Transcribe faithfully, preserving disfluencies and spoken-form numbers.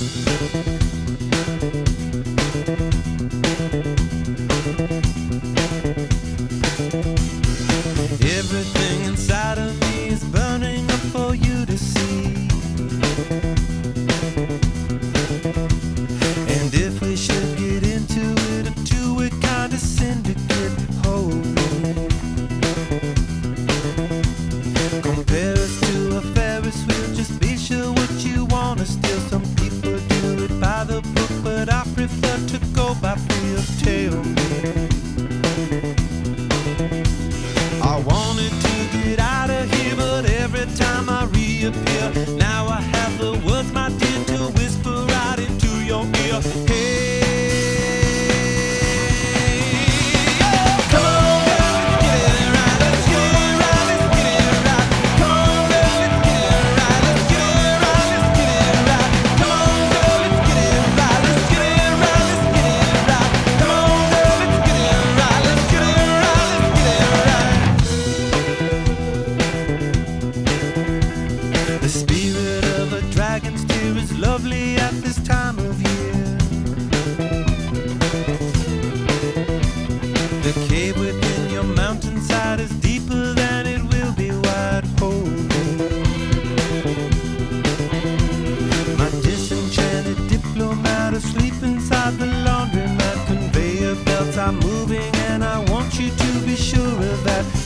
Everything inside of me is burning up for you to see. And if we should get into it, a two-way kind of syndicate, hold me. Compare us to a Ferris wheel, just be sure what you want to steal. Some people do it by the book, but I prefer to go by feel of tailgate. I wanted to get out of here, but every time I reappear, now I have the words, my dear, to whisper right into your ear. Hey, come on, girl, let's get it right. Let's get it right, let's get it right. Come on, girl, let's get it right. Let's get it right, let's get it right. Come on, girl, let's get it right. Let's get it right, let's get it right. Come on, girl, let's get it right. Let's get it right, let's get it right. The spirit of a dragon's tear is lovely at this time of year. The cave within your mountainside is deeper than it will be wide. Hold me. My disenchanted diplomat asleep inside the laundromat. Conveyor belts are moving and I want you to be sure of that.